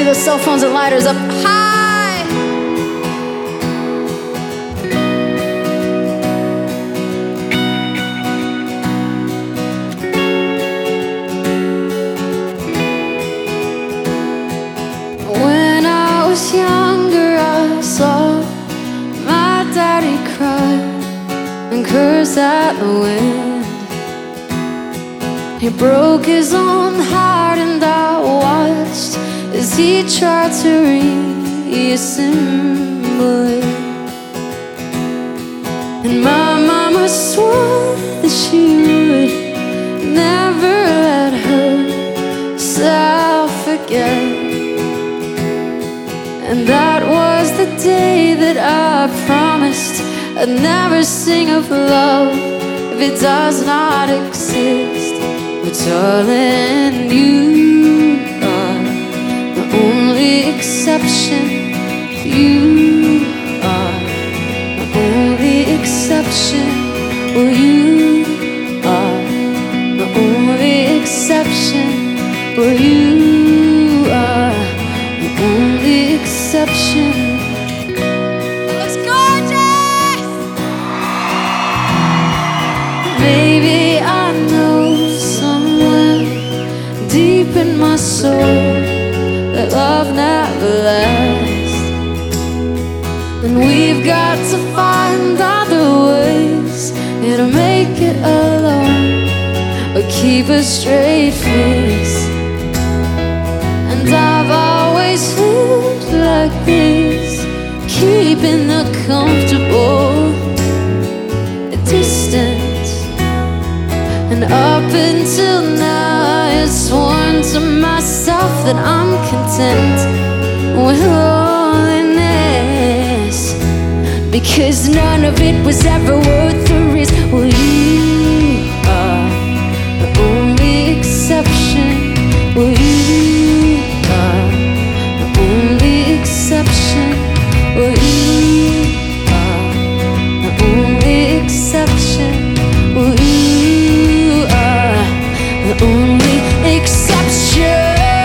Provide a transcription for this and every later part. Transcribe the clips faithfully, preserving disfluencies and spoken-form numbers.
those cell phones and lighters up high. When I was younger, I saw my daddy cry and curse at the wind. He broke his own heart and I watched as he tried to reassemble it. And my mama swore that she would never let herself forget. And that was the day that I promised I'd never sing of love if it does not exist. But darling, you are the only exception. You are the only exception. Well, you are the only exception. Well, you are the only exception. Looks gorgeous! Baby, I know somewhere deep in my soul that love never lasts. And we've got to find other ways, yeah, to make it alone, or keep a straight face. And I've always lived like this, keeping the comfortable distance. And up until now I sworn to myself that I'm content with loneliness, because none of it was ever worth the risk. Well, you are the only exception. Well, you are the only exception. Well, you are the only exception. Well, you are the only exception.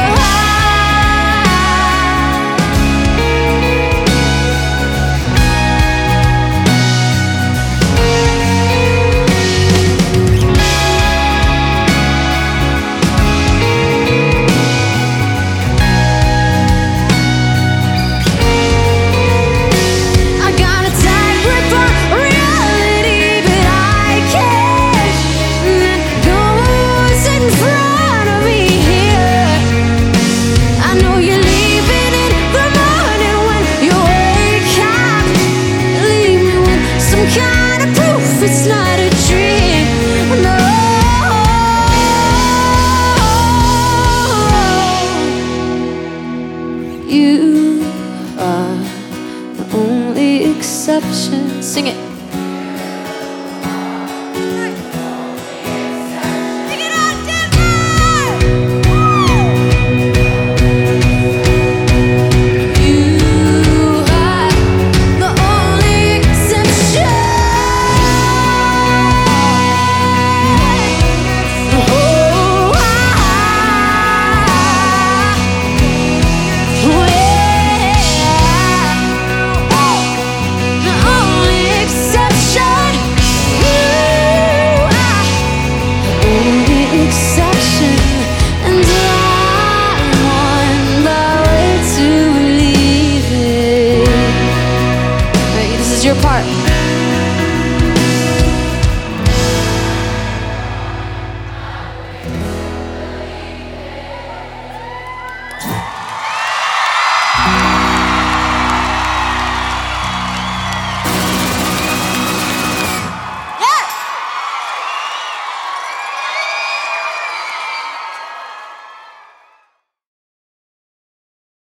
It's not a dream, no. You are the only exception. Sing it. Your part.